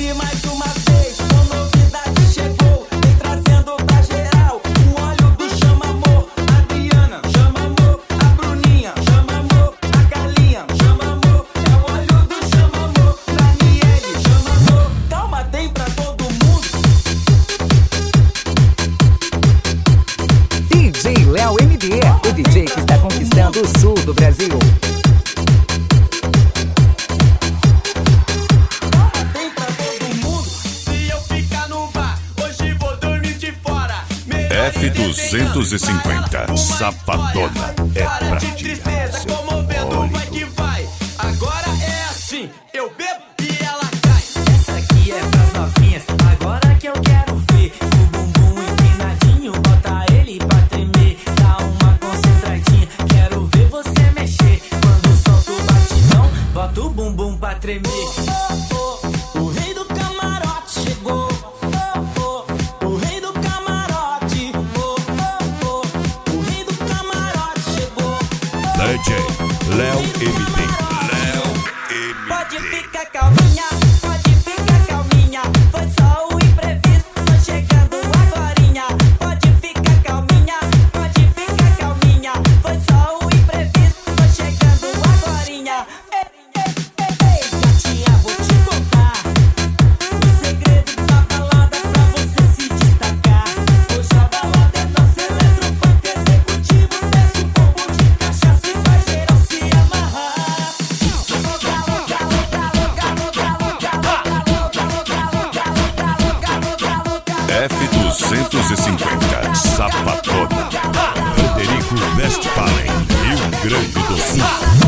Confere mais uma vez, com novidade chegou, vem trazendo pra geral o óleo do chama amor. Adriana, chama amor, a Bruninha, chama amor, a Carlinha, chama amor, é o óleo do chama amor. Daniele, chama amor, calma, tem pra todo mundo. DJ Léo MD, o DJ que está conquistando o sul do Brasil. F250, Safadona, é pra tristeza, comovendo, vai que vai. Agora é assim, eu bebo e ela cai. Essa aqui é pras novinhas, agora que eu quero ver o bumbum empinadinho, bota ele pra tremer. Dá uma concentradinha, quero ver você mexer. Quando solta o batidão, bota o bumbum pra tremer. O rei do camarote chegou. O rei do camarote. O rei do camarote chegou. DJ Léo MD. Léo MD. Pode ficar calminha, pode ficar calminha. Foi só o imprevisto, tô chegando agorinha. Pode ficar calminha, pode ficar calminha. Foi só o imprevisto, tô chegando agorinha. Ei, gatinha, vou te contar o segredo da balada pra você se destacar. Hoje a balada é nosso eletrofunk executivo. Desce o combo de cachaça e faz geral se amarrar. F250, Safadona, Frederico Westphalen, Rio Grande do Sul.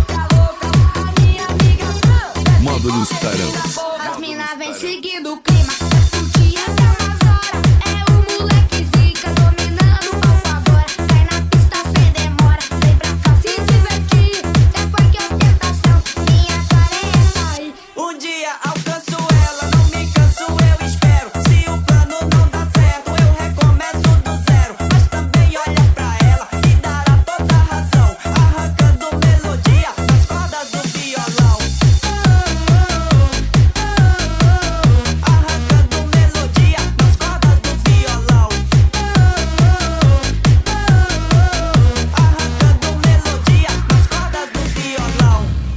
As mina vem seguindo o clima.